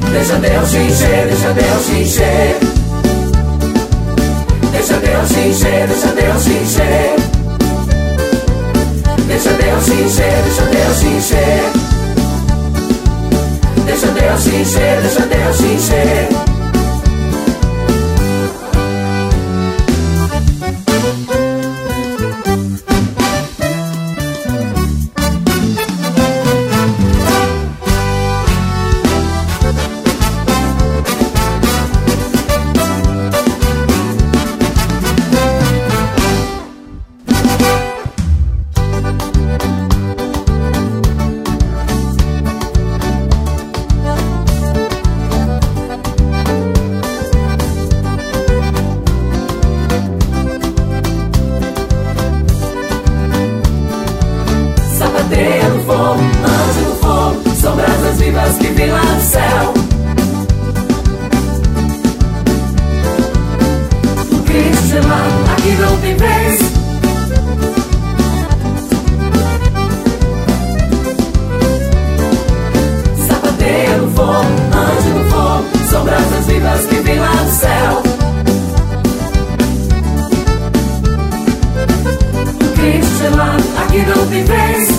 Deixa Deus te encher, deixa Deus te encher. Deixa Deus te encher, deixa Deus te encher. Deixa Deus te encher, deixa Deus te encher. Deixa Deus te encher, deixa Deus te encher. Sapateia no fogo, anjo no fogo, são brasas vivas que vêm lá do céu. O Cristo gelado, aqui não tem vez. Sapateia no fogo, anjo no fogo, são brasas vivas que vêm lá do céu. O Cristo gelado, aqui não tem vez.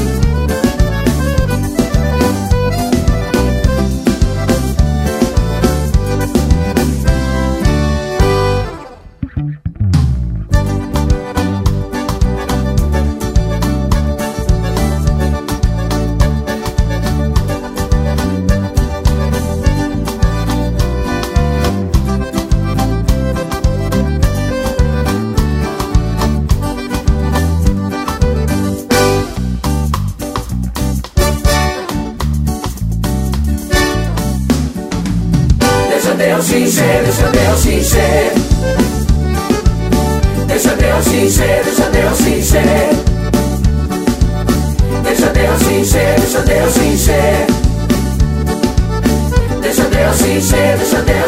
Deixa Deus te encher, deixa Deus te encher. Deixa Deus te encher, deixa Deus te encher. Deixa Deus te encher, deixa Deus te encher. Deixa Deus te encher, deixa Deus